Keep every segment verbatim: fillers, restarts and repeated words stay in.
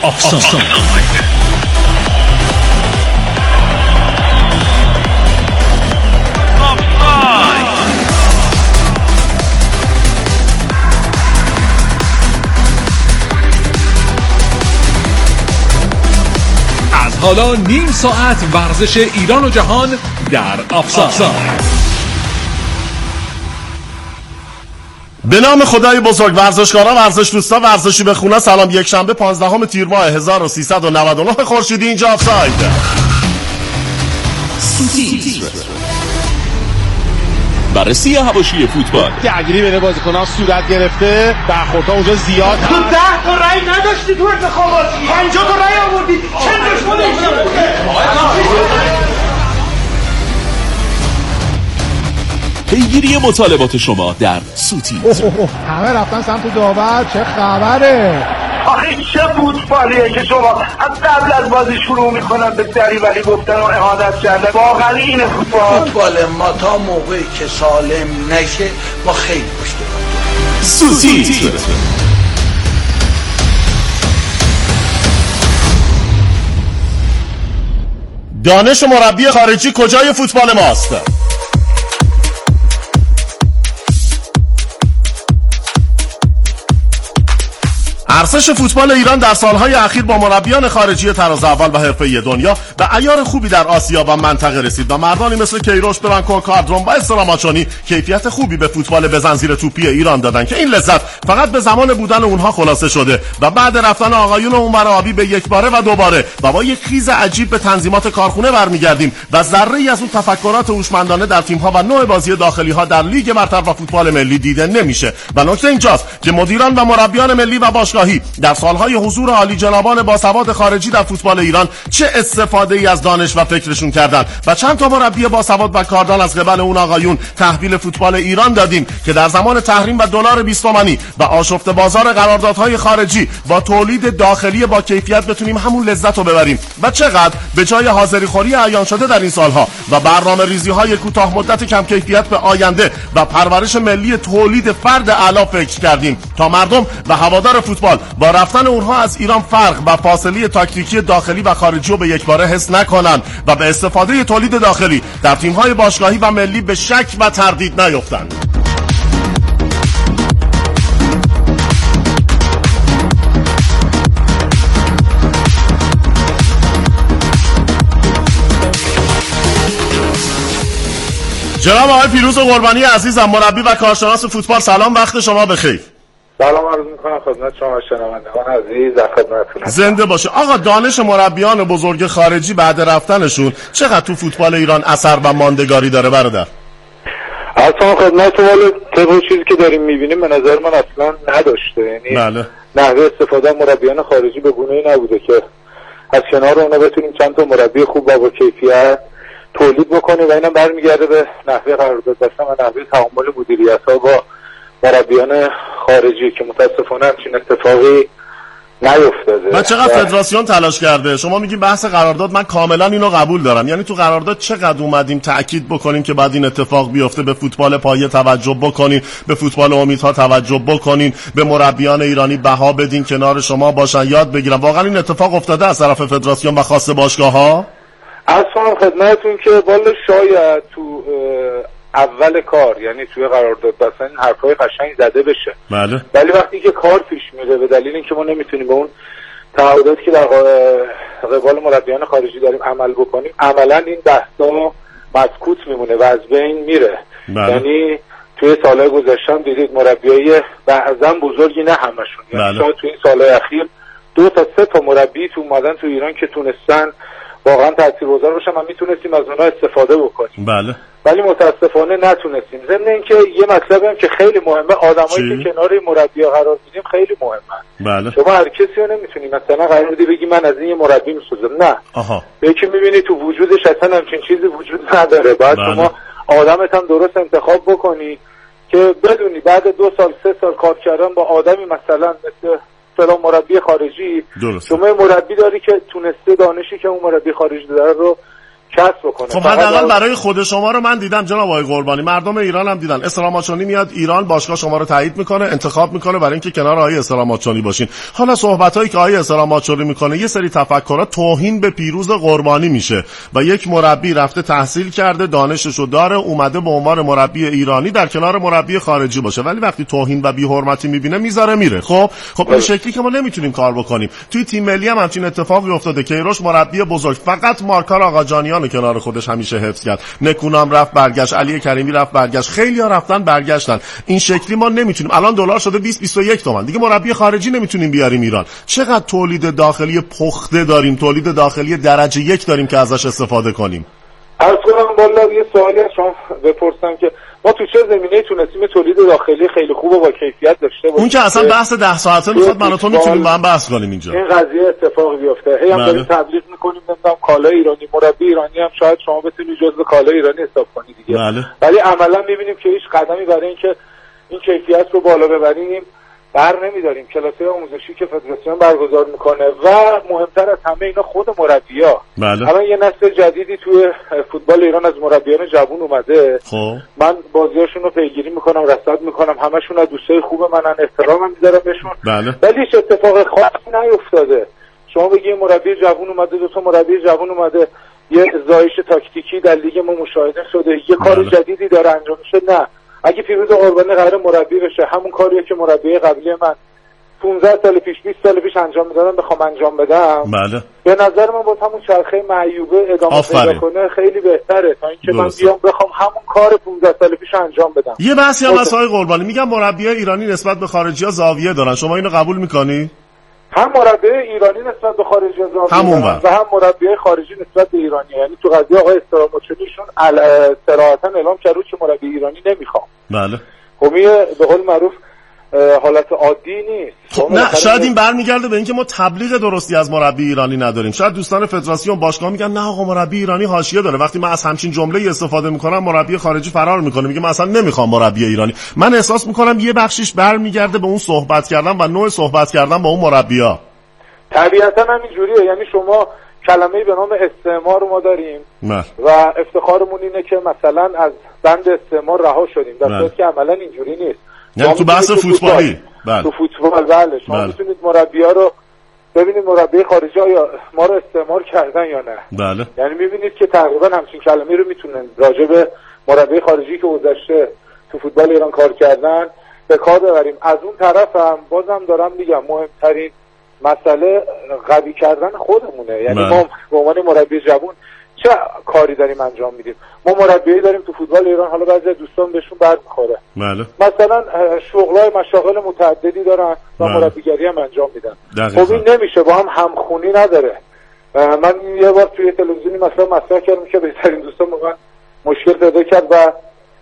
آفساید. از حالا نیم ساعت ورزش ایران و جهان در آفساید. به نام خدای بزرگ. ورزشکارا، ورزش دوستا، ورزشی به خونه، سلام. یک شنبه پانزدهم تیر ماه هزار و سیصد و نود و نه خورشیدی، اینجا آفساید. بررسی حواشی فوتبال. درگیری بین بازیکنان صورت گرفته، برخوردها اونجا زیاد هست. تو ده تا رأی نداشتی تو انتخابات، پنجاه تا رأی آوردی، چند دشمن پیگیری مطالبات شما در سوتیتر. همه رفتن سمت داور، چه خبره؟ آخه چه فوتبالیه که شما از قبل از بازی شروع میکنن به دریوری گفتن و اهانت کردن. واقعا اینه فوتبال. فوتبال ما تا موقعی که سالم نشه ما خیلی پشت سوتیتر. دانش مربی خارجی کجای فوتبال ماست؟ ارزش فوتبال ایران در سالهای اخیر با مربیان خارجی طراز اول و حرفه‌ای دنیا به عیار خوبی در آسیا و منطقه رسید و مردانی مثل کیروش، برانکو، کاردروم و استراماچونی کیفیت خوبی به فوتبال بزنزیر توپی ایران دادن که این لذت فقط به زمان بودن اونها خلاصه شده و بعد رفتن آقایون اونور آبی به یک باره و دوباره و با یک خیز عجیب به تنظیمات کارخونه برمیگردیم و ذره‌ای از اون تفکرات هوشمندانه در تیم‌ها و نوع بازی داخلی‌ها در لیگ برتر و فوتبال ملی دیده نمیشه. و نکته اینجاست که مدیران و مربیان ملی و باشگاهی در سالهای حضور عالی جنابان باسواد خارجی در فوتبال ایران چه استفاده ای از دانش و فکرشون کردن و چند تا مربی باسواد و کاردان از قبل اون آقایون تحویل فوتبال ایران دادیم که در زمان تحریم و دلار بیست تومانی و آشفته بازار قراردادهای خارجی با تولید داخلی با کیفیت بتونیم همون لذت رو ببریم و چقدر به جای حاضری خوری عیان شده در این سالها و برنامه ریزی های کوتاه مدت کم کیفیت به آینده و پرورش ملی تولید فرد اعلی فکر کردیم تا مردم و هوادار فوتبال با رفتن اونها از ایران فرق و فاصله تاکتیکی داخلی و خارجی رو به یک باره حس نکنن و به استفاده تولید داخلی در تیم‌های باشگاهی و ملی به شک و تردید نیفتن. جناب آقای پیروز قربانی عزیزم، مربی و کارشناس فوتبال، سلام، وقت شما بخیر. سلام عرض میکنم خدمت شما شنوندگان عزیز، در خدمتتونم. زنده باشه. آقا دانش مربیان بزرگ خارجی بعد رفتنشون چقدر تو فوتبال ایران اثر و ماندگاری داره برادر؟ اصلا خدمت ولی طبق چیزی که داریم میبینیم به نظر من اصلا نداشته. یعنی بله. نحوه استفاده مربیان خارجی به گونه‌ای نبوده که از کنار اونا بتونیم چند تا مربی خوب و با کیفیت تولید بکنیم و اینم برمیگرده به نحوه قرارداد بستن و نحوه تعامل مدیریت‌ها با مربیان خارجی که متاسفانه همچین اتفاقی نیفتاده. و چقدر فدراسیون تلاش کرده؟ شما میگین بحث قرارداد، من کاملا اینو قبول دارم. یعنی تو قرارداد چقدر اومدیم تأکید بکنیم که بعد این اتفاق بیفته، به فوتبال پایه توجه بکنین، به فوتبال امیدها توجه بکنین، به مربیان ایرانی بها بدین، کنار شما باشن، یاد بگیرن. واقعا این اتفاق افتاده از طرف فدراسیون و خاص باشگاه‌ها؟ اصلا خدمتتون که والا شاید تو اول کار، یعنی توی قرارداد بستن این حرفای قشنگ زده بشه، بله، ولی وقتی که کار پیش میره به دلیل اینکه ما نمیتونیم به اون تعهداتی که در قبال مربیان خارجی داریم عمل بکنیم، عملا این بحثا مسکوت میمونه و از بین میره. بله. یعنی توی سالهای گذشته هم دیدید مربیای بعضا بزرگی، نه همشون، یعنی بله. شاید توی این سالهای اخیر دو تا سه تا مربی تو اومدن تو ایران که تونستن واقعا تاثیرگذار باشن و میتونستیم از اونها استفاده بکنیم. بله. ولی متاسفانه نتونستیم. ضمن اینکه یه مطلبی هم که خیلی مهمه، آدمایی که کنار مربی قرار میدیم خیلی مهمه. بله. شما هر کسی رو نمیتونی مثلا قرار بدی بگی من از این یه مربی میسوزم، نه. آها. یکی میبینی تو وجودش اصلا همچین چیزی وجود نداره. بعد بله. شما آدمت هم درست انتخاب بکنی که بدونی بعد دو سال سه سال کار کردن با آدمی مثلا مثل مثلا مربی خارجی، درست. شما مربی داری که تونسته دانشی که اون مربی خارجی داره رو کسب بکنه. خب حداقل برای خود شما رو من دیدم جناب آقای قربانی، مردم ایران هم دیدن. اسلام آچانی میاد ایران، باشگاه شما رو تایید میکنه، انتخاب میکنه برای اینکه کنار آقای اسلام آچانی باشین. حالا صحبتایی که آقای اسلام آچانی میکنه یه سری تفکرات توهین به پیروز قربانی میشه و یک مربی رفته تحصیل کرده، دانششو داره، اومده به عنوان مربی ایرانی در کنار مربی خارجی باشه، ولی وقتی توهین و بی‌حرمتی میبینه میذاره میره. خب خب این شکلی که ما نمیتونیم کار بکنیم. توی تیم ملی هم همچین اتفاقی افتاده. کیروش مربی بزرگ فقط مارکار آقاجانیان کنار خودش همیشه حفظ کرد. نکونام رفت برگشت، علی کریمی رفت برگشت، خیلی‌ها رفتن برگشتن. این شکلی ما نمیتونیم. الان دلار شده بیست بیست و یک تومن. دیگه مربی خارجی نمیتونیم بیاریم ایران. چقدر تولید داخلی پخته داریم، تولید داخلی درجه یک داریم که ازش استفاده کنیم. عرض کنم والا یه سوالی از شما بپرسم که ما تو چه زمینه‌ای تونستیم تولید داخلی خیلی خوب و با کیفیت داشته باشیم؟ اون که اصلا بحث ده ساعته میخواد، من و تو میتونیم با هم بحث کنیم اینجا. این قضیه اتفاق بیفته. هی هم داریم تبلیغ میکنیم نمیدونم کالای ایرانی، مربی ایرانی هم شاید شما بتونید جزو کالای ایرانی حساب کنید دیگه. بله. ولی عملا میبینیم که هیچ قدمی برای اینکه این کیفیت رو بالا ببریم بر نمیداریم. کلاس‌های آموزشی که فدراسیون برگزار میکنه و مهمتر از همه اینا خود مربی‌ها. بله. الان یه نسل جدیدی توی فوتبال ایران از مربیان جوان اومده. خب من بازیاشون رو پیگیری میکنم، رصد میکنم، همشون از دوستای خوب منن، احترامم میذارم بهشون. بله. ولی هیچ اتفاق خاصی نیفتاده. شما بگی مربی جوان اومده، دو تا مربی جوان اومده، یه زایش تاکتیکی در لیگ ما مشاهده شده، یه کار بله. جدیدی داره انجام میشه. نه، اگه پیروز قربانی قرار مربی بشه، همون کاریه که مربی قبلی من پانزده سال پیش بیست سال پیش انجام میدادم بخوام انجام بدم. بله. به نظر من با همون چرخه معیوبه ادامه پیدا کنه خیلی بهتره تا اینکه من بیام بخوام همون کار پانزده سال پیش انجام بدم. یه بحثی هم هست آقای قربانی، میگم مربیای ایرانی نسبت به خارجی‌ها زاویه دارن، شما اینو قبول میکنی؟ هم مربی ایرانی نسبت به خارجی همون و هم مربی خارجی نسبت به ایرانی. یعنی تو قضیه آقای استراموچنیشون صراحتا اعلام کرد که مربی ایرانی نمیخوام. بله. خب به قول معروف حالت عادی نیست. خب نه، شاید این برمیگرده به اینکه ما تبلیغ درستی از مربی ایرانی نداریم. شاید دوستان فدراسیون باشگاه میگن نه آقا مربی ایرانی حاشیه داره. وقتی من از همچین جمله‌ای استفاده میکنم مربی خارجی فرار میکنه، میگه من اصلا نمیخوام مربی ایرانی. من احساس میکنم یه بخشیش برمیگرده به اون صحبت کردن و نوع صحبت کردن با اون مربی‌ها. طبیعتا همینجوریه. یعنی شما کلمه‌ای به نام استعمار ما داریم نه. و افتخارمون اینه که مثلا از بند استعمار رها شدیم، در صورتی که عملا اینجوری نیست. یعنی تو بحث فوتبالی بله. تو فوتبال بله شما بله. میتونید مربی‌ها رو ببینید مربی خارجی یا ما رو استعمار کردن یا نه. بله. یعنی میبینید که تقریبا همچین کلمه‌ای رو میتونن راجع به مربی خارجی که گذشته تو فوتبال ایران کار کردن به کار ببریم. از اون طرف هم بازم دارم میگم مهمترین مسئله قوی کردن خودمونه. یعنی بله. ما به عنوان مربی جوان چه کاری داریم انجام میدیم؟ ما مربیایی داریم تو فوتبال ایران، حالا بعضی دوستان بهشون برمیخوره. بله. مثلا شغلای مشاغل متعددی دارن و بله. مربیگری هم انجام میدن. خب این نمیشه، با هم همخونی نداره. من یه بار توی تلویزیونی مثلا مطرح کردم که بهترین دوستان واقعا مشکل پیدا کرد و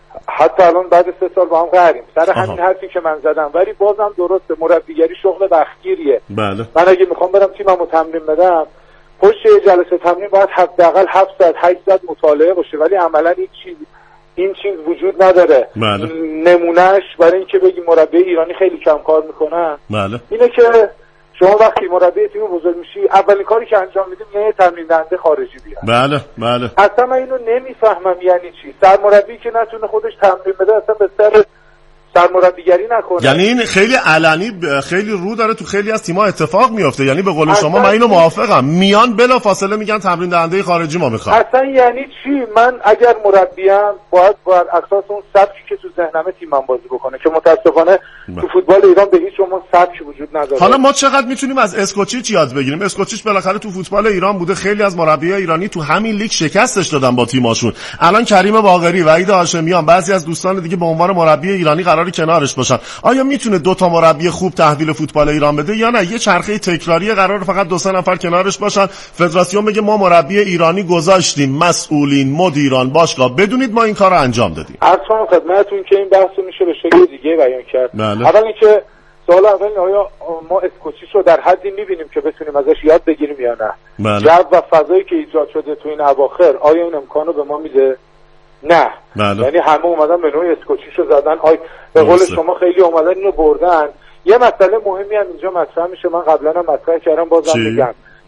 حتی الان بعد سه سال با هم قهریم سر همین حرفی که من زدم. ولی بازم درسته، مربیگری شغل وقتگیریه. بله. من اگه میخوام برم تیممو تمرین بدم، پشت جلسه تمرین باید حداقل هفت ساعت هشت ساعت مطالعه باشه، ولی عملا این چیز این چیز وجود نداره. بله. نمونهش برای اینکه بگی مربی ایرانی خیلی کم کار میکنن بله. اینه که شما وقتی مربی تیم بزرگ میشی اولین کاری که انجام میدیم یه تمرین دهنده خارجی بیاد. بله بله. اصلا من اینو نمیفهمم یعنی چی سرمربی که نتونه خودش تمرین بده اصلا به سر سرمربیگری نکنه. یعنی این خیلی علنی خیلی رو داره تو خیلی از تیم‌ها اتفاق میفته. یعنی به قول شما من اینو موافقم، میان بلا فاصله میگن تمرین دهنده خارجی ما میخوام. اصلا یعنی چی؟ من اگر مربیم باید بر اساس اون سبکی که تو ذهنمه تیمم بازی بکنه که متاسفانه تو فوتبال ایران به هیچ عنوان سبکی وجود نداره. حالا ما چقدر میتونیم از اسکوچیچ یاد بگیریم؟ اسکوچیچ بالاخره تو فوتبال ایران بوده، خیلی از مربیای ایرانی تو همین لیگ شکستش دادن با تیماشون. الان کریم باقری، وحید هاشمیان، بعضی از دوستان دیگه به عنوان مربی ایرانی قراره کنارش باشن. آیا میتونه دو تا مربی خوب تحویل فوتبال ایران بده یا نه یه چرخه تکراری قرار فقط دو سه نفر کنارش باشن، فدراسیون بگه ما مربی ایرانی گذاشتیم، مسئولین، مدیران، باشگاه بدونید ما این کارو انجام دادیم؟ اصلا خدمتتون که این بحثو میشه به شکل دیگه بیان کرد. بله. اول اینکه سوال اول آیا ما اسکوچیچ رو در حدی میبینیم که بتونیم ازش یاد بگیریم یا نه؟ بله. جو و فضایی که ایجاد شده تو این اواخر آیا این امکانو به ما میده؟ نه. بله. یعنی همه اومدن به نوعی اسکوچیچ رو زدن. آی به قول شما خیلی اومدن اینو بردن. یه مسئله مهمی هم اینجا مطرح میشه، من قبلا هم مطرح کردم بازم میگم،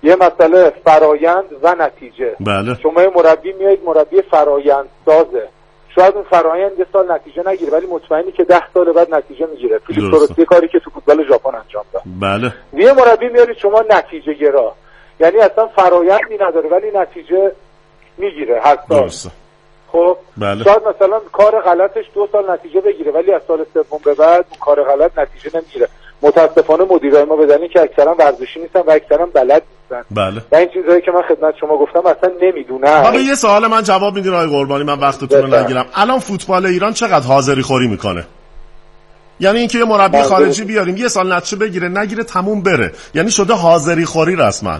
یه مسئله فرایند و نتیجه. بله. شما یه مربی میایید مربی فرایند سازه، شاید اون فرایند یه سال نتیجه نگیره ولی مطمئنی که ده سال بعد نتیجه میگیره. فیلیپ تورسی کاری که تو فوتبال ژاپن انجام داد. بله. یه مربی میارید شما نتیجه گرا، یعنی اصلا فرایندی نداره ولی نتیجه میگیره هر سال. خب بله. شاید مثلا کار غلطش دو سال نتیجه بگیره ولی از سال سوم به بعد اون کار غلط نتیجه نمیگیره. متاسفانه مدیرای ما بدنی که اکثرا ورزشی نیستن و اکثرا بلد نیستن. بله. و این چیزایی که من خدمت شما گفتم اصلا نمیدونن. حالا یه سوال من جواب میدین آقای قربانی، من وقتتون رو نگیرم. الان فوتبال ایران چقدر حاضری خوری میکنه؟ یعنی اینکه یه مربی خارجی بیاریم یه سال نتیجه بگیره نگیره تموم بره، یعنی شده حاضری خوری رسما.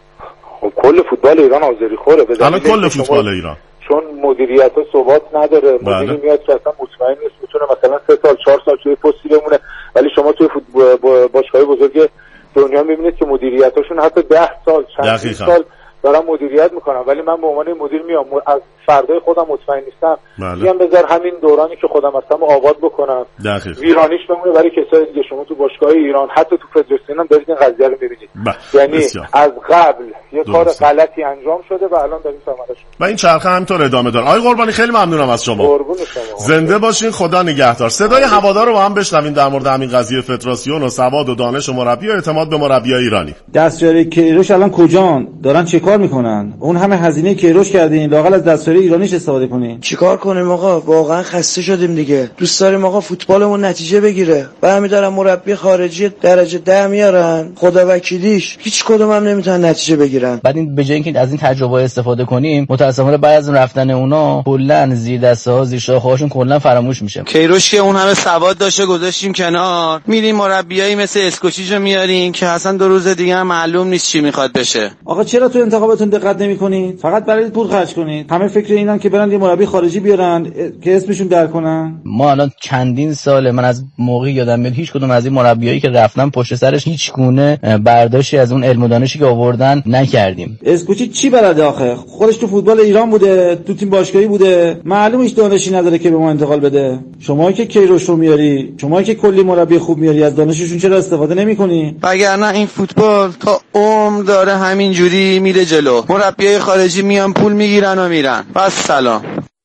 خب کل فوتبال ایران حاضری خوره. الان کل فوتبال ایران چون مدیریت ها ثبات نداره. بله. مدیری میاد که اصلا مطمئن نیست میتونه مثلا سه سال چهار سال توی پستی بمونه، ولی شما توی باشگاه بزرگ دنیا میبینید که مدیریتاشون حتی ده سال چند سال دارن مدیریت میکنن، ولی من به عنوان مدیر میام از فردای خودم مطمئن نیستم. میگم بذار همین دورانی که خودم هستم آباد بکنم، ویرانیش بمونه برای کسای دیگه. شما تو باشگاه ایران حتی تو فدراسیون هم دارید این قضیه رو میبینید. یعنی بسیار. از قبل یه کار غلطی انجام شده و الان داریم ثمرش. و این چرخه همینطور ادامه داره. آقای قربانی خیلی ممنونم از شما. قربون شما. زنده باشین، خدا نگهدار. صدای هوادار رو با هم بشنویم در مورد همین قضیه فدراسیون و سواد و دانش مربی و اعتماد به مربیای ایرانی. دستیاری کیروش الان کجان؟ دارن چیکار میکنن؟ اون همه هزینه کیروش کردین، لااقل از دستیاری ایرانیش استفاده کنین. چیکار کنیم آقا؟ واقعا خسته شدیم دیگه. دوست داریم آقا فوتبالمون نتیجه بگیره. برمی دارن مربی خارجی درجه ده میارن، خدا وکیلیش هیچ کدوم هم نمیتونن نتیجه بگیرن. بعد این به جای اینکه از این تجربه استفاده کنیم، متأسفانه بعد از رفتن اونا کلا زیر دسته ها زیر شاخه‌هاشون کلا فراموش میشه. کیروش که اون همه سواد داشته گذاشتیم کنار، میریم مربیایی مثل اسکوچیچو میارین که اصلا دو روز دیگه هم معلوم نیست چی میخواد بشه. آقا چرا تو انتخاباتون دقت نمیکنید؟ فقط برای پول خرج کنید. همه فکر اینن که برن یه مربی خارجی بیارن که اسمشون در کنن. ما الان چندین ساله، من از موقعی یادم میاد هیچ کدوم از این مربیایی که رفتن پشت سرش هیچ گونه برداشتی از اون علم و دانشی که آوردن نکردیم. اسکوچی چی بلده آخه؟ خودش تو فوتبال ایران بوده، تو تیم باشگاهی بوده، معلومه هیچ دانشی نداره که به ما انتقال بده. شما که کیروش رو میاری، شما که کلی مربی خوب میاری، از دانششون چرا استفاده نمی‌کنی؟ وگرنه این فوتبال تا عمر داره همین جوری میره جلو. مربیای خارجی میان پول میگیرن و میرن. بس سلام.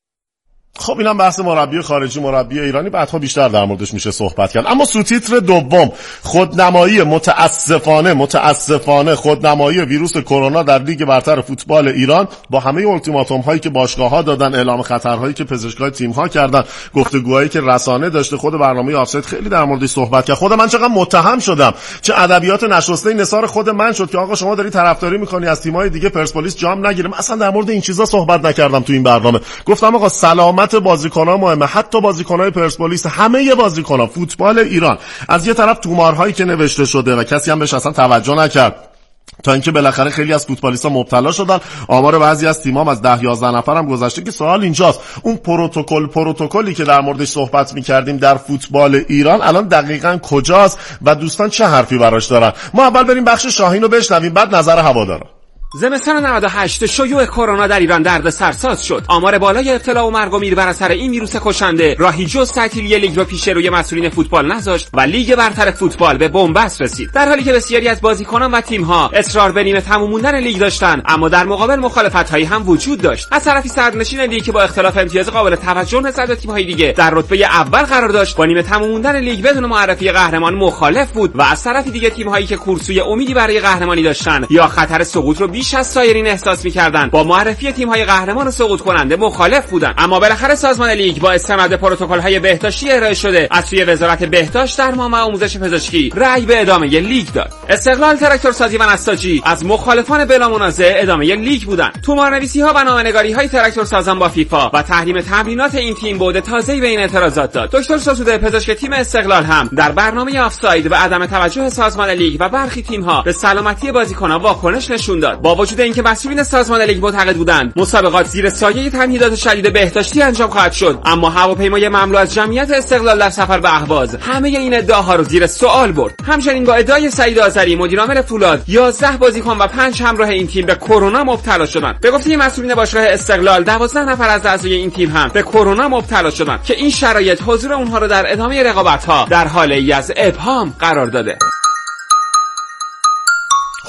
خب اینم بحث مربی خارجی مربی ایرانی، بعدها بیشتر در موردش میشه صحبت کرد. اما سوتیتر دوم، خودنمایی متاسفانه متاسفانه خودنمایی ویروس کرونا در لیگ برتر فوتبال ایران با همه التیماتوم هایی که باشگاه‌ها دادن، اعلام خطرهایی که پزشکای تیم‌ها کردن، گفتگوهایی که رسانه داشته، خود برنامه آفساید خیلی در موردش صحبت کرد. خود من چقدر متهم شدم، چه ادبیات نشسته نثار خود من شد که آقا شما داری طرفداری می‌کنی از تیم‌های دیگه پرسپولیس جام نگیره. من اصلا در مورد این چیزا صحبت نکردم تو این برنامه. گفتم آقا سلام بازیکنان مهمه، حتی بازیکنای پرسپولیس، همه بازیکنان فوتبال ایران. از یه طرف تومارهایی که نوشته شده و کسی هم بهش اصلا توجه نکرد، تا اینکه بالاخره خیلی از فوتبالیست‌ها مبتلا شدن. آمار بعضی از تیم‌ها از ده یازده نفر هم گذشته. که سوال اینجاست، اون پروتکل پروتکلی که در موردش صحبت می‌کردیم در فوتبال ایران الان دقیقاً کجاست و دوستان چه حرفی براش دارن؟ ما اول بریم بخش شاهین رو بشنویم، بعد نظر هوادارا. زمستان نود و هشت شیوع کرونا در ایران درد سرساز شد. آمار بالای ابتلا و مرگ و میر بر اثر این ویروس کشنده راهی جز تعطیلی لیگ رو پیش روی مسئولین فوتبال نذاشت و لیگ برتر فوتبال به بنبست رسید. در حالی که بسیاری از بازیکنان و تیم‌ها اصرار به نیمه تموم موندن لیگ داشتن، اما در مقابل مخالفت‌هایی هم وجود داشت. از طرفی صدرنشین لیگ که با اختلاف امتیاز قابل توجه نسبت به تیم‌های دیگه در رتبه اول قرار داشت، با نیمه تموم موندن لیگ بدون معرفی قهرمان مخالف بود و از طرفی دیگه تیم‌هایی که کورسوی امیدی برای قهرمانی داشتن یا خطر سقوط رو بیش از سایرین احساس می‌کردند، با معرفی تیم‌های قهرمان و سقوط کننده مخالف بودند. اما بالاخره سازمان لیگ با استناد به پروتکل‌های بهداشتی ارائه شده از سوی وزارت بهداشت، درمان و آموزش پزشکی رأی به ادامه لیگ داد. استقلال، تراکتورسازی و نساجی از مخالفان بلا منازع ادامه لیگ بودند. تومارنویسی‌ها و نامه‌نگاری‌های تراکتورسازان با فیفا و تحریم تمرینات این تیم بعد تازه‌ای به این اعتراضات داد. دکتر ساسوده، پزشک تیم استقلال، هم در برنامه آفساید و عدم توجه سازمان لیگ و برخی تیم‌ها به سلامتی بازیکنان واکنش نشون داد. با وجود اینکه مسئولین سازمان لیگ معتقد بودند مسابقات زیر سایه تمهیدات شدید بهداشتی انجام خواهد شد، اما هواپیمای مملو از جمعیت استقلال در سفر به اهواز همه این ادعاها رو زیر سوال برد. همچنین با ادعای سعید آذری، مدیرعامل فولاد، یازده بازیکن و پنج همراه این تیم به کرونا مبتلا شدند. به گفته مسئولین باشگاه استقلال، دوازده نفر از اعضای این تیم هم به کرونا مبتلا شدند که این شرایط حضور اونها رو در ادامه رقابت‌ها در حال از ابهام قرار داده.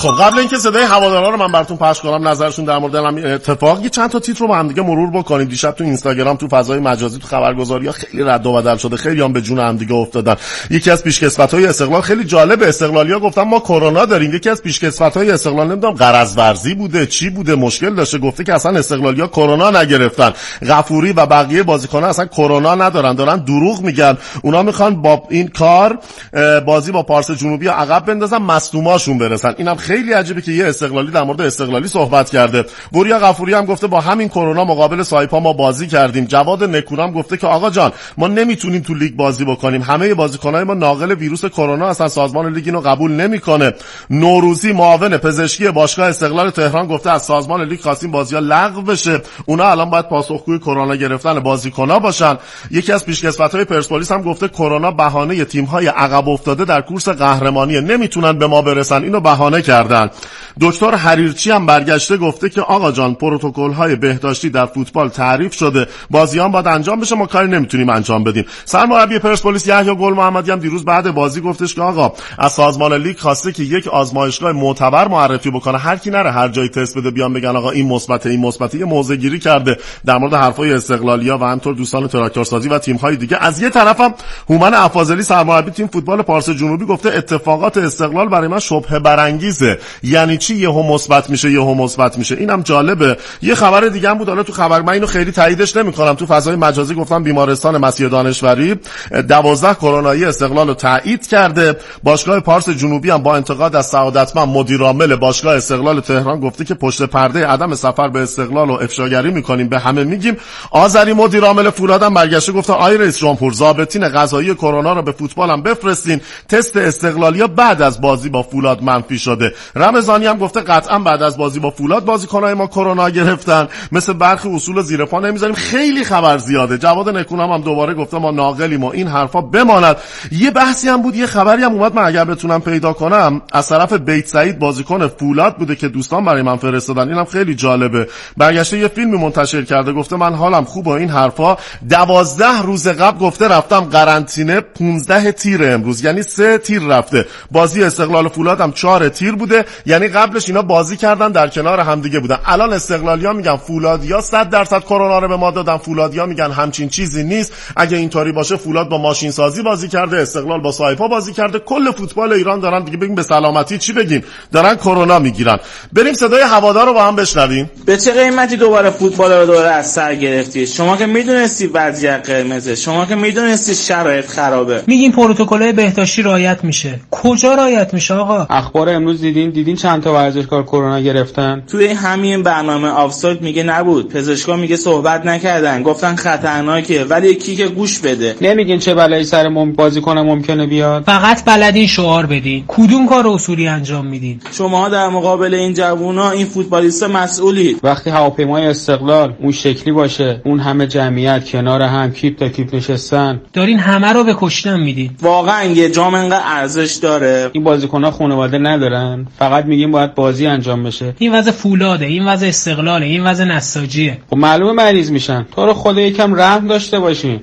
خب قبل اینکه صدای هوادارا رو من براتون پخش کنم، نظرشون در مورد همین اتفاق، یه چند تا تیتر رو با هم دیگه مرور بکنیم. دیشب تو اینستاگرام، تو فضای مجازی، تو خبرگزاری‌ها خیلی رد و بدل شده، خیلی هم به جون هم دیگه افتادن. یکی از پیشکسوت‌های استقلال خیلی جالبه، استقلالی‌ها گفتن ما کرونا داریم. یکی از پیشکسوت‌های استقلال نمیدونم غرض ورزی بوده چی بوده، مشکل داشته، گفته که اصلا استقلالی‌ها کرونا نگرفتن. غفوری و بقیه بازیکن‌ها اصلا کرونا ندارن، دارن دروغ میگن. اونا میخوان با این کار بازی با پارس جنوبی عقب بندازن، مصدوماشون برسن. اینم خیلی عجیبه که یه استقلالی در مورد استقلالی صحبت کرده. گوریا غفوری هم گفته با همین کرونا مقابل سایپا ما بازی کردیم. جواد نکورم گفته که آقا جان ما نمیتونیم تو لیگ بازی بکنیم، همه بازیکن‌های ما ناقل ویروس کرونا هستن، سازمان لیگ اینو قبول نمیکنه. نوروزی معاون پزشکی باشگاه استقلال تهران گفته از سازمان لیگ خواستیم بازی‌ها لغو بشه، اونا الان باید پاسخگوی کرونا گرفتن بازیکن‌ها باشن. یکی از پیشکسوت‌های پرسپولیس هم گفته کرونا بهانه تیم‌های عقب افتاده در کورس قهرمانی، نمیتونن به ما برسن، اینو بهانه کردن. دکتر حریرچی هم برگشته گفته که آقا جان پروتکل‌های بهداشتی در فوتبال تعریف شده، بازیان باید انجام بشه، ما کاری نمیتونیم انجام بدیم. سرمربی پرسپولیس یحیی گل محمدی هم دیروز بعد بازی گفتش که آقا از سازمان لیگ خواسته که یک آزمایشگاه معتبر معرفی بکنه، هر کی نره هر جایی تست بده بیان بگن آقا این مثبت این مثبت. یه موضع‌گیری کرده در مورد حرفای استقلالیا و همینطور دوستان تراکتورسازی و تیم‌های دیگه. از یه طرفم هومن افاضلی سرمربی تیم فوتبال پارس جنوبی گفته اتفاقات استقلال برای من شبهه برانگیزه. یعنی چی یهو مثبت میشه یهو مثبت میشه؟ اینم جالبه. یه خبر دیگه هم بود، حالا تو خبر من اینو خیلی تاییدش نمی‌کنم، تو فضای مجازی گفتم بیمارستان مسیح دانشوری دوازده کرونایی استقلال رو تایید کرده. باشگاه پارس جنوبی هم با انتقاد از سعادتمند مدیر عامل باشگاه استقلال تهران گفته که پشت پرده عدم سفر به استقلال رو افشاگری می‌کنیم، به همه میگیم. آذری مدیر عامل فولاد هم برگشته گفته آی رئیس جمهور ضابطین قضایی کرونا رو به فوتبال هم بفرستین، تست استقلالیا بعد از بازی با فولاد منفی شده. رمضانی هم گفته قطعا بعد از بازی با فولاد بازیکن‌های ما کرونا گرفتن، مثل برخی اصول زیر پا نمیذاریم. خیلی خبر زیاده. جواد نکونم هم دوباره گفته ما ناقلیم و این حرفا بماند. یه بحثی هم بود، یه خبری هم اومد، من اگر بتونم پیدا کنم، از طرف بیت سعید بازیکن فولاد بوده که دوستان برای من فرستادن، اینم خیلی جالبه. برگشته یه فیلمی منتشر کرده، گفته من حالم خوبه این حرفا، دوازده روز قبل گفته رفتم قرنطینه، پانزده تیر امروز، یعنی سه تیر رفته. بازی استقلال فولاد هم چهار تیر بوده، یعنی قبلش اینا بازی کردن در کنار همدیگه بودن. الان استقلالیا میگن فولادیا صد درصد کرونا رو به ما دادن، فولادیا میگن همچین چیزی نیست. اگه اینطوری باشه فولاد با ماشین سازی بازی کرده، استقلال با سایپا بازی کرده، کل فوتبال ایران دارن دیگه بگیم به سلامتی چی بگیم، دارن کرونا میگیرن. بریم صدای هوادار رو با هم بشنویم. به چه قیمتی دوباره فوتبال رو دوباره از سر گرفتید؟ شما که میدونستی وضعیت قرمزه، شما که میدونستی شرایط خرابه. میگین پروتکل‌های بهداشتی رعایت میشه، کجا رعایت میشه آقا؟ اخبار امروز دیدین دیدین چند تا ورزشکار کرونا گرفتن؟ توی همین برنامه آفساید میگه نبود، پزشکا میگه صحبت نکردن، گفتن خطرناکه، ولی یکی که گوش بده. نمیگین چه بلایی سر مم... بازیکن ممکنه بیاد؟ فقط بلدین شعار بدین، کدوم کار اصولی انجام میدین؟ شما در مقابل این جوونا، این فوتبالیستا مسئولید. وقتی هواپیمای استقلال اون شکلی باشه، اون همه جمعیت کنار هم کیپ تا کیپ نشستن، دارین همه رو به کشتن میدین. واقعا یه جام انقدر ارزش داره؟ این بازیکن‌ها خانواده ندارن، فقط میگیم باید بازی انجام بشه. این وضع فولاده، این وضع استقلاله، این وضع نساجیه. خب معلومه مریض میشن. تو رو خدا یکم رحم داشته باشین.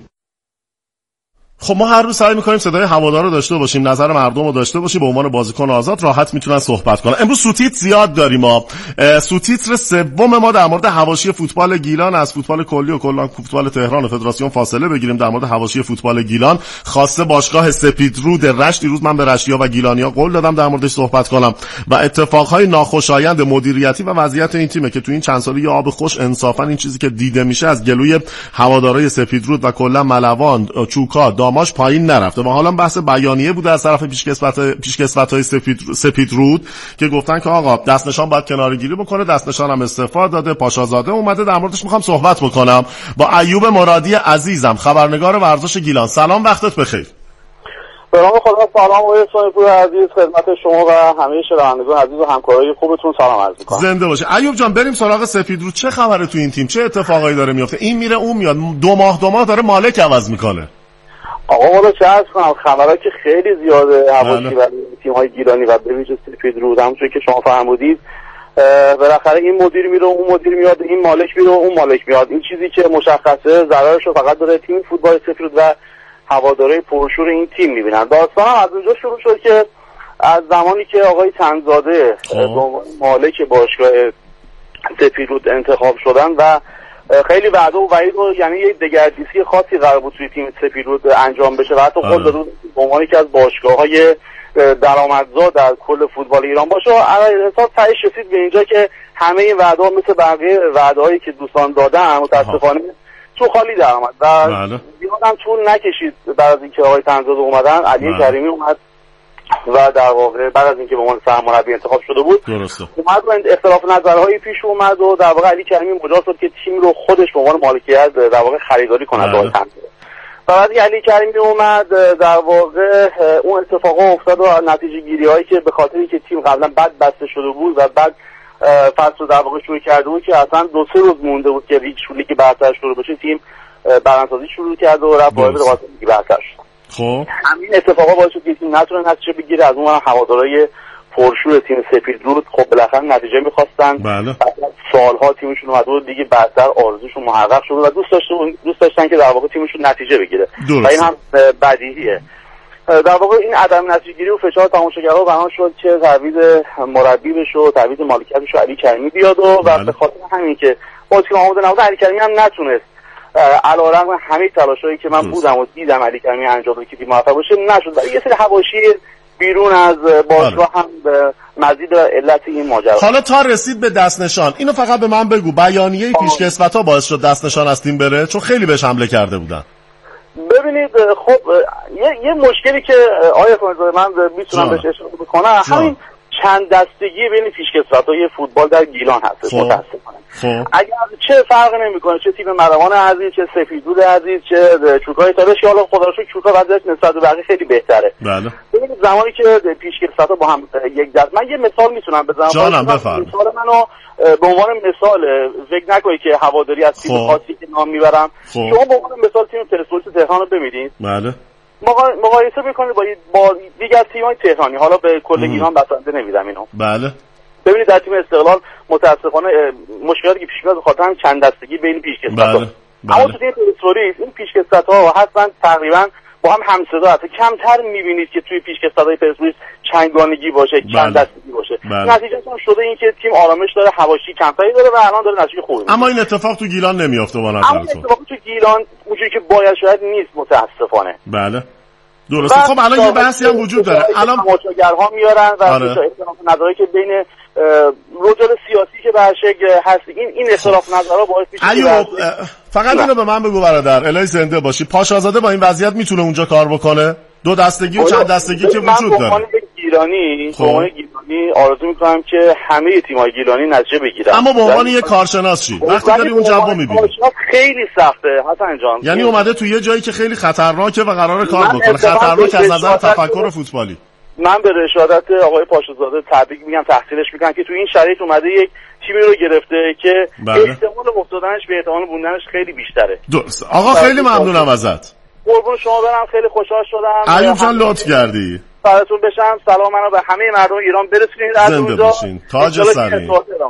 خب ما هر روز سعی می‌کنیم صدای هوادار رو داشته باشیم، نظر مردم رو داشته باشیم، به عنوان بازیکن آزاد راحت میتونن صحبت کنن. امروز سوتیتر زیاد داریم ما. سوتیتر سوم ما در مورد حواشی فوتبال گیلان، از فوتبال کلی و کلا فوتبال تهران و فدراسیون فاصله بگیریم. در مورد حواشی فوتبال گیلان خواسته باشگاه سپیدرود رشت، دیروز من به رشتیا و گیلانیا قول دادم در موردش صحبت کنم و اتفاقهای ناخوشایند مدیریتی و وضعیت این تیمه که تو این چند سالی یه آب خوش انصافا این چیزی که دیده میشه از گلوی هوادارهای سپیدرود و کلا ملوان، چوکا، ماش پایین نرفته و حالا بحث بیانیه بوده از طرف پیشکسوت پیشکسوت‌های سپید سپید رود که گفتن که آقا دست نشان باید کناره‌گیری بکنه، دست نشان هم استعفا داده. پاشازاده اومده، در موردش میخوام صحبت بکنم با ایوب مرادی عزیزم، خبرنگار ورزش گیلان. سلام، وقتت بخیر. به نام خدا سلام آقای سونیپور عزیز، خدمت شما و همه شنوندگان عزیز و همکارای خوبتون سلام عرض می‌کنم. زنده باشه. ایوب جان، بریم سراغ سپیدرود. چه خبره تو این تیم؟ چه اتفاقایی داره میفته؟ این میره اون میاد، دو ماه دو ماه داره مالک عوض میکنه. آقا والا چه عرض کنم، خبرها که خیلی زیاده حواسی برای تیم‌های گیلانی و به ویژه سپیدرود. همونطور که شما فرمودید بالاخره این مدیر میره اون مدیر میاد، این مالک میره اون مالک میاد. این چیزی که مشخصه ضررش رو فقط داره تیم فوتبال سپیدرود و هوادارهای پرشور این تیم میبینن. داستان هم از اونجا شروع شد که از زمانی که آقای تنزاده مالک باشگاه سپیدرود انتخاب شدن و خیلی وعده و وعید و یعنی یک دگردیسی خاصی قرار بود توی تیم سپیدرود انجام بشه و حتی خود داده به عنوان یکی از باشگاه‌های درآمدزا در کل فوتبال ایران باشه و حساب سعیش رسید به اینجا که همه این وعده‌ها مثل بقیه وعده‌هایی که دوستان دادن متأسفانه تو خالی در آمد و زیادم طول نکشید بعد از اینکه آقای تنزاده اومدن علی کریمی اومد و در واقع بعد از اینکه به عنوان سرمربی انتخاب شده بود درسته اومد و اختلاف نظرهایی پیش اومد و در واقع علی کریمی مجاز شد که تیم رو خودش به عنوان مالکیت در واقع خریداری کنه از آقای تنزاده. بعد علی کریمی اومد در واقع اون اتفاقا افتاد و نتیجه گیری هایی که به خاطر اینکه تیم قبلا بد بسته شده بود و بعد فصل رو در واقع شروع کرده بود که اصلا دو سه روز مونده بود که لیگ لیگ برتر شروع بشه تیم برنامه‌ریزی شروع کرد و رفت وارد قضیه لیگ برتر شد. خب همین اتفاقا باعث شد که تیم نتونه نتیجه بگیره. از اون هوادارهای پرشور تیم سپیدرود خب بالاخره نتیجه می‌خواستن. بله. سالها تیمشون اومد و دیگه بعدتر آرزوشون محقق شد و دوست داشتن دوست داشتن که در واقع تیمشون نتیجه بگیره. و این هم بدیهیه. در واقع این عدم نتیجه‌گیری و فشار تماشاگرها بنا شد که تعویض مربی بشه و تعویض مالکیت بشه علی کریمی بیاد و بله. به خاطر همین که بازیکن آماده نبود علی کریمی هم نتونست علیرغم همه تلاشایی که من بودم و دیدم علی کریمی انجام داد که تیم موفق بشه نشد. برای یه سری حواشی بیرون از باشگاه هم مزید علت این ماجرا. حالا تا رسید به دست نشان اینو فقط به من بگو بیانیه پیشکسوت‌ها باعث شد دست نشان از تیم بره چون خیلی بهش حمله کرده بودن. ببینید خب یه, یه مشکلی که آیا من میتونم بهش اشاره بکنم همین چند دستگی بین پیشکسوت‌های فوتبال در گیلان هست متأسفانه. خب اگر چه فرق نمیکنه چه تیم مروان عزیز چه سپیدرود عزیز چه چوکای تابش که حالا خدا رو شکر چوکا وضعیت نسبت به بقیه خیلی بهتره. بله. ببینید زمانی که پیشکسوت‌ها با هم یک دست من یه مثال میتونم بزنم. جانم بفرمایید. مثال منو به عنوان مثال فکر نکنید که هواداری از تیم خاصی که نام میبرم. شما به عنوان مثال تیم پرسپولیس تهران رو ببینید. بله. مقایسه میکنید با با دیگر تیم‌های تهرانی حالا به کل ایران بسنده نمیدم اینو. بله. ببینید در تیم استقلال متاسفانه مشکلاتی که پیش میاد بخاطر هم چند دستگی بین پیشکسوت‌ها. بله. بله. اما تو تیم پرسپولیس این پیشکسوت‌ها هستن تقریبا با هم همصدا هستن. کمتر میبینید که توی پیشکسوت‌های پرسپولیس چنگانگی باشه، بله. چند دستگی باشه. بله. نتیجهش هم شده این که تیم آرامش داره، حواشی کمتری داره و الان داره نتیجه خوبی میگیره. اما این اتفاق تو گیلان نمیافته با نظر تو. اما این اتفاق تو گیلان اونجوری که باید شاید نیست متاسفانه. بله. درسته. خب الان یه بحثی هم وجود داره. الان تماشاگرها میارن و آره. اختلاف نظری که بین رجال سیاسی که به شکل هست این این اختلاف نظرها باعث میشه. ایوب فقط اینو به من بگو برادر الهی زنده باشی پاشازاده با این وضعیت میتونه اونجا کار بکنه؟ دو دستگی و چند دستگی که وجود داره. من به گیلانی به عنوان گیلانی آرزو میکنم که همه تیم‌های گیلانی نتیجه بگیرن. اما به عنوان یک کارشناس چی؟ وقتی داری اون جو می‌بینی خیلی سخته حسن جان. یعنی اومده تو یه جایی که خیلی خطرناکه و قراره کار بکنه. خطرناک از نظر تفکر فوتبالی. من به رشادت آقای پاشازاده تبریک میگم، تحسینش میگم که تو این شرایط اومده یک تیمی رو گرفته که بله. احتمال افتادنش به احتمال موندنش خیلی بیشتره. درست. آقا خیلی ممنونم ازت. قربون شما برم، خیلی خوشحال شدم. ایوب جان لطف کردی. سلامتون بشم. سلام منو به همه مردم ایران برسونید. از زنده باشین. تاج سرین.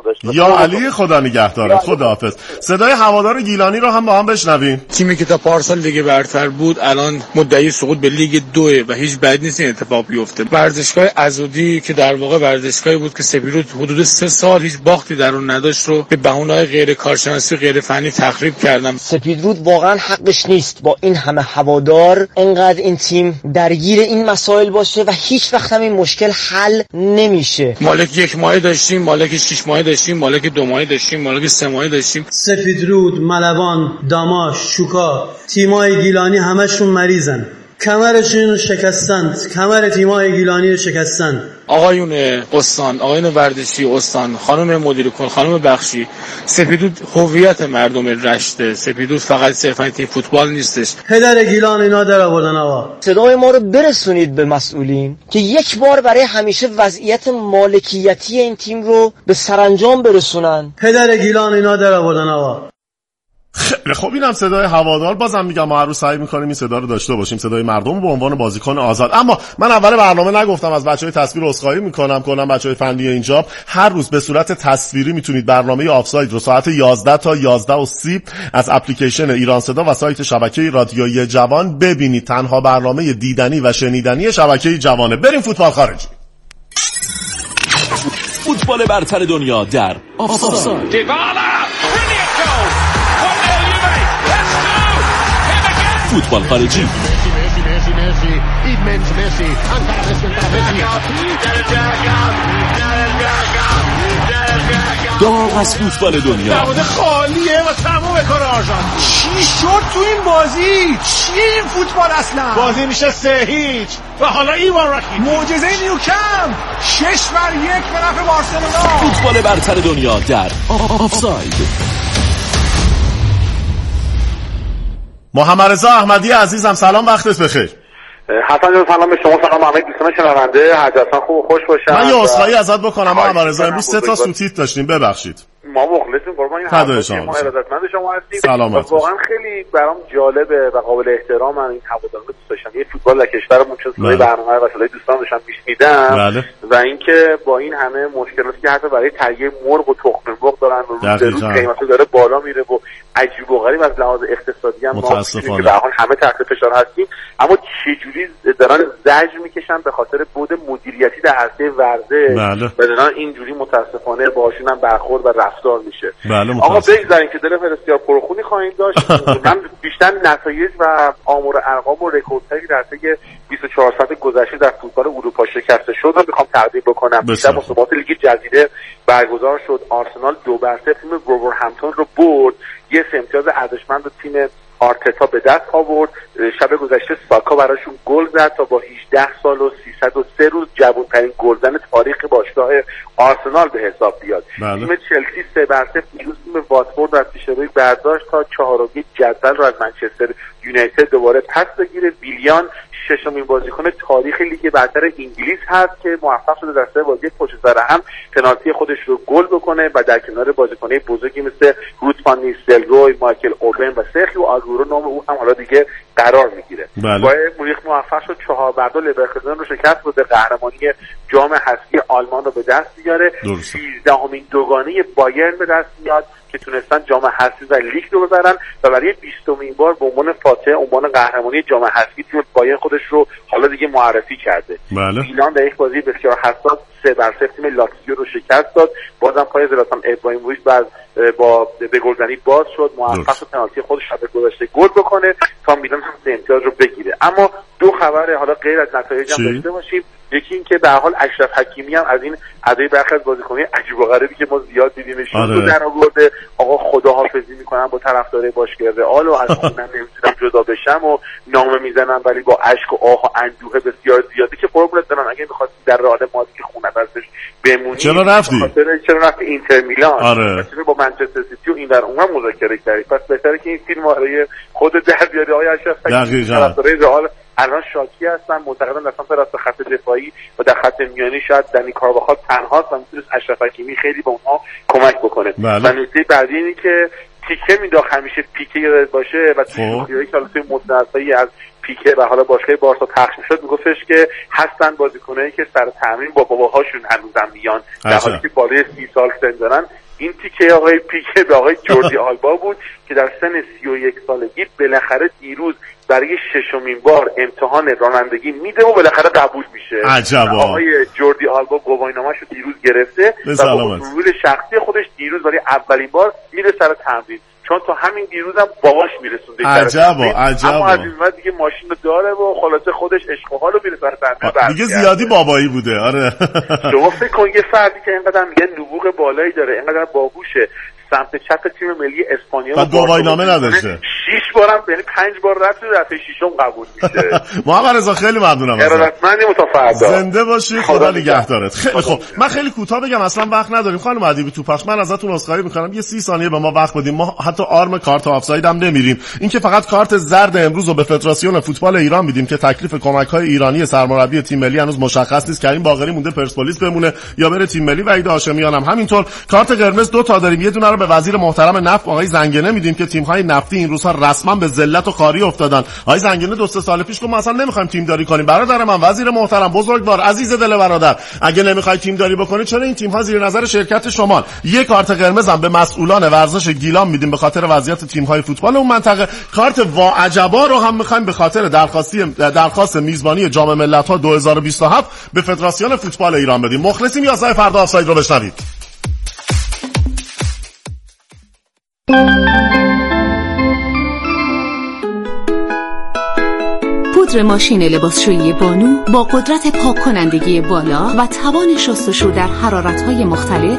یا علی خدا نگهدارت. خداحافظ. صدای هوادار گیلانی رو هم با هم بشنویم. تیمی که تا پارسال لیگ برتر بود الان مدعی سقوط به لیگ دو و هیچ بعید نیست این اتفاق بیفته. ورزشگاه عزودی که در واقع ورزشگاهی بود که سپیدرود حدود سه سال هیچ باختی در اون نداشت رو به بهونه‌های غیر کارشناسی غیر فنی تخریب کردن. سپیدرود واقعا حقش نیست با این همه هوادار انقدر این تیم درگیر این مسائل باشه و هیچ وقت هم این مشکل حل نمیشه. مالک یک ماهه داشتیم، مالک شش ماهه داشتیم، مالک دو ماهه داشتیم، مالک سه ماهه داشتیم. سپیدرود، ملوان، داماش، شوکا، تیمای گیلانی همشون مریضن. کمرشون شکستند، کمر تیمای گیلانی رو شکستند. آقایون استان، آقایون ورزشی استان، خانم مدیر کل، خانم بخشی، سپیدرود هویت مردم رشته. سپیدرود فقط صرفا تیم فوتبال نیستش. پدر گیلان اینا در آوردن آقا. صدای ما رو برسونید به مسئولین که یک بار برای همیشه وضعیت مالکیتی این تیم رو به سرانجام برسونن. پدر گیلان اینا در آوردن آقا. خیلی خب اینم صدای هوادار. بازم میگم ما هر روز سعی میکنیم این صدا رو داشته باشیم، صدای مردم به عنوان بازیکن آزاد. اما من اول برنامه نگفتم، از بچهای تصویر عذرخواهی میکنم. کلا بچهای فنی اینجا هر روز به صورت تصویری میتونید برنامه آفساید رو ساعت یازده تا یازده و سی از اپلیکیشن ایران صدا و سایت شبکه رادیویی جوان ببینید. تنها برنامه دیدنی و شنیدنی شبکه جوانه. بریم فوتبال خارجی. فوتبال برتر دنیا در آفساید. فوتبال خارجی. داغ از فوتبال دنیا. دروازه خالیه و تمام کار آژان. چی شد تو این بازی؟ چیه این فوتبال اصلا؟ بازی میشه سه هیچ و حالا ایوان راکی معجزه نیوکمپ شش بر یک به نفع بارسلونا. فوتبال برتر دنیا در آفساید. محمد رضا احمدی عزیزم سلام، وقتت بخیر. حسن جان سلام به شما، سلام همه دوستان شنونده. حتما خوب خوش باشن. من یه عذرخواهی ازت بکنم محمد رضا، امروز سه تا سوتیت داشتیم، ببخشید. ما مخلصیم قربان این حرفا، ما ارادتمند شما هستیم. سلامت. واقعا خیلی برام جالبه و قابل احترام این هواداران دوست داشتم یه فوتبال در کشورمون چه صدای برنامه و صدای دوستان داشتم پیش میدم بله. و اینکه با این همه مشکلاتی که حتی برای تهیه مرغ و تخم مرغ دارن و روز به روز قیمتش داره بالا میره و عجیب و غریب از لحاظ اقتصادی هم ما که به هر حال همه تحت فشار هستیم، اما چجوری دارن زجر میکشن به خاطر بود مدیریتی در عرصه ورزش بله. و دارن اینجوری متاسفانه باهاشون هم برخورد و رفتار میشه. بله آقا بگذاریم که دل بسیار پرخونی خواهیم داشت. من بیشتر نتایج و آمار ارقام و رکوردهایی در طی بیست و چهار ساعت گذشته در فوتبال اروپا شکسته شد رو میخوام تقدیم بکنم. بیشتر مسابقات لیگ جزیره برگزار شد. آرسنال دو بر صفر تیم وولورهمپتون رو برد. یه امتیاز ارزشمند تیم آرتتا به دست آورد. شب گذشته ساکا براشون گل زد تا با هجده سال و سیصد و سه روز جوان‌ترین گلزن تاریخ باشگاه آرسنال به حساب بیاد. بله. تیم چلسی سه بر صفر پیروز تیم واتفورد از پیشروی برداشت تا چهارمی جدول رو از منچستر یونایتد دوباره پس بگیره. ویلیان ششمین بازیکن تاریخ لیگ برتر انگلیس هست که موفق شده در سه بازی پشت سر هم پنالتی خودش رو گل بکنه و در کنار بازیکن‌های بزرگی مثل روت فان نیستلروی، مایکل اوون و سرخیو آگورو نام او هم حالا دیگه قرار میگیره. بایر مونیخ موفق شد چهار بر دو لورکوزن رو شکست بده، قهرمانی جام حذفی آلمان رو به دست بیاره. سیزدهمین دوگانه بایرن به دست میاد که تونستن جام حذفی و لیگ رو ببرن و برای بیستمین بار به عنوان فاتح عنوان قهرمانی جام حذفی تیم بایرن خودش رو حالا دیگه معرفی کرده. میلان در یک بازی بسیار حساس سه بر صفر تیم لاتزیو رو شکست داد. بازم پای زلاتان ابراهیموویچ بعد با به گلزنی باز شد، موفق شد پنالتی خودش شب گذشته گل بکنه تا میلان هم سه امتیاز رو بگیره. اما دو خبر حالا غیر از نتایج هم داشته باشیم. یکی این که به هر حال اشرف حکیمی هم از این ادای برخی از بازیکن‌های عجیب و غریبی که ما زیاد دیدیمش رو در آورده. آقا خداحافظی میکنم با طرفدارای باشگاه رئال و از خونم نمیتونم جدا بشم و نامه میزنم ولی با اشک و آه و اندوه بسیار زیادی که قربونت برم اگه می‌خواستی در رئال مادی که خونه ازش بمونی چرا رفتی؟ چرا رفتی اینتر میلان؟ آره. چرا با منچستر سیتی و این در اونم مذاکره کردی؟ پس بهتره که این فیلم برای خود در بیاری آقای اشرف حکیمی. طرفدارای رئال الان شاکی هستن، معتقدن در سمت راست خط دفاعی و در خط میانی شاید دنی کارواخال تنهاست و میتونست اشرف حکیمی خیلی به اونها کمک بکنه. بله. و نکته بعدی اینه که تیکه میداخت همیشه پیکه یادت باشه و توی که حالا توی مستندهایی از پیکه و حالا باشگاه بارسا پخش میشد میگفتش که هستن بازیکنایی که سر تمرین با باباهاشون هنوزم میان در حالی که بالای سی سال سن دارن. این تیکه آقای پیکه به آقای جوردی آلبا بود که در سن سی و یک سالگی بالاخره دیروز برای ششمین بار امتحان رانندگی میده و بالاخره قبول میشه. عجبا. آقای جوردی آلبا گواهینامه‌اش رو دیروز گرفته و با اصول شخصی خودش دیروز برای اولین بار میره سر تمرین، چون تا همین دیروز هم باباش میرسونده. عجبا عجبا. اما از این بعد دیگه ماشین رو داره و خلاصه خودش عشق و حالو میره سر تمرین. دیگه زیادی بابایی بوده. آره. شما فکر کن یه فردی که اینقدر میگه نبوغ بالایی داره، اینقدر باهوشه، سمت چپ تیم ملی اسپانیا و گواهینامه نداشته. شش بارم یعنی پنج بار رفت و دفعه ششم قبول میشه. محمد رضا خیلی ممنونم ازت. ارادتمندی متفضل. زنده باشی، خدا نگهدارت. خیلی خب من خیلی کوتاه بگم اصلا وقت نداریم. خانم ادیبی تو پخش من ازتون عذرخواهی میکنم، یه سی ثانیه به ما وقت بدیم. ما حتی آرم کارت آفساید هم نمیریم. این که فقط کارت زرد امروز رو به فدراسیون فوتبال ایران میدیم که تکلیف کمک‌های ایرانی سرمربی تیم ملی هنوز مشخص نیست. کریم باقری مونده پرسپولیس بمونه یا بره تیم ملی. وحید هاشمیان هم همینطور. کارت قرمز دو تا داریم. یه دونه رو به وزیر محترم نفت آقای زنگنه میدیم که تیم‌های نفتی این روزها و رسما به ذلت و خواری افتادن. آقای زنگینه دو سه سال پیش گفت ما اصلا نمیخوایم تیم داری کنیم. برادر من، وزیر محترم، بزرگوار، عزیز دل برادر، اگه نمیخوای تیم داری بکنی چرا این تیم ها زیر نظر شرکت شمال؟ یک کارت قرمز هم به مسئولان ورزش گیلان میدیم به خاطر وضعیت تیم های فوتبال اون منطقه. کارت واعجبا رو هم میخوایم به خاطر درخواستی درخواست میزبانی جام ملت‌ها دو هزار و بیست و هفت به فدراسیون فوتبال ایران بدیم. مخلصیم. یازده فردا آفساید رو بشنوید. پودر ماشین لباسشویی بانو با قدرت پاک کنندگی بالا و توان شستشو در حرارت‌های مختلف